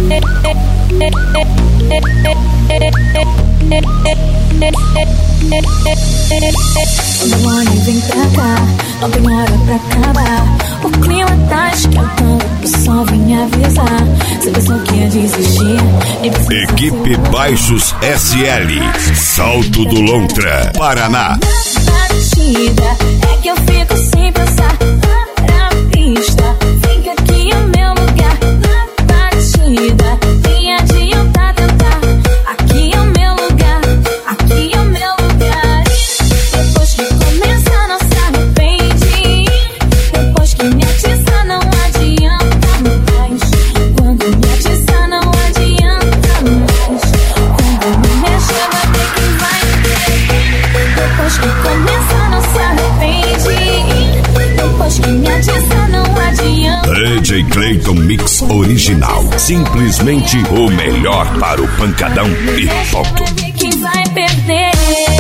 Demônio, vem pra cá, não tem hora pra acabar. O clima tá esquentando, o sol vem avisar. Você pensou que ia desistir? Equipe Baixos SL, Salto do Lontra, Paraná. Batida, é que eu fico sem pensar. Para a pista, vem que aqui é o meu lugar. Na batida, nem adianta tentar. Aqui é o meu lugar, aqui é o meu lugar. Depois que começa não se arrepende. Depois que me atiça não adianta mais. Quando me atiça não adianta mais. Quando me mexer vai ter quem vai ver. Depois que começa não se arrepende. Depois que me atiça não adianta. DJ Clayton Mix Original, simplesmente o melhor para o pancadão e ponto. Quem vai perder?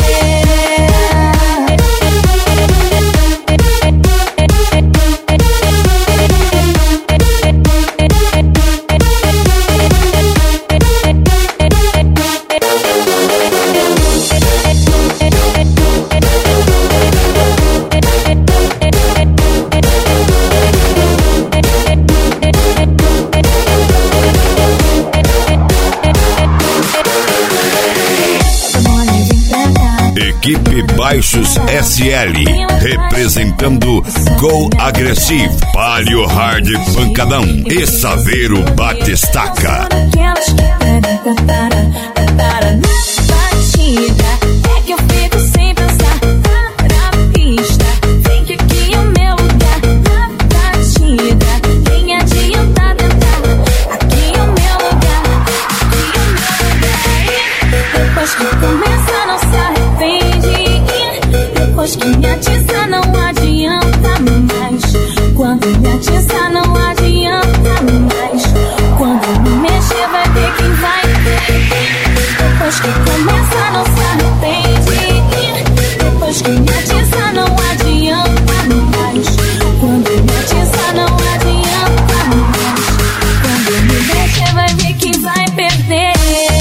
Equipe Baixos SL, representando Go Agressive, Palio Hard Pancadão e Saveiro Batistaca. Aquelas que pedem prepara na batida. É que eu fico sem pensar. Para a pista, vem que aqui é o meu lugar. Na batida, nem adianta tentar. Aqui é o meu lugar, aqui é o meu lugar. Depois que começa não se arrepende. Depois que me atiça não adianta mais. Quando me atiça não adianta mais. Quando me mexer vai ter quem vai ver. Depois que começa não se arrepende. Depois que me atiça não adianta mais. Quando me atiça não adianta mais. Quando me mexer vai ver quem vai perder.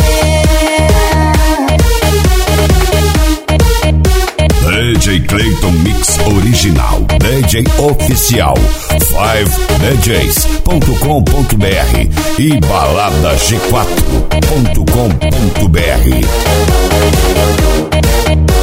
DJ Clayton Mix Original, DJ Oficial, 5DJs.com.br e baladag4.com.br.